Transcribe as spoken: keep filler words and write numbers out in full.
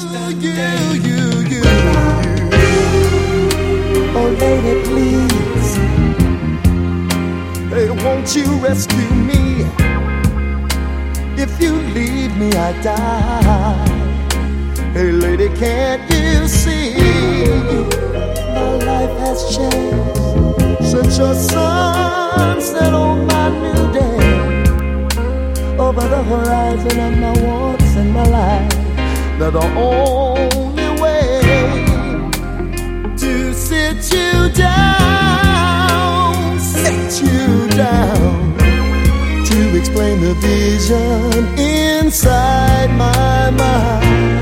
you, you, you, you. Oh, lady, please. Hey, won't you rescue me? If you leave me, I die. Hey, lady, can't you see? My life has changed since your sun set on my new day. Over the horizon of my wants and my life, they're the only way to sit you down, sit you down, to explain the vision inside my mind.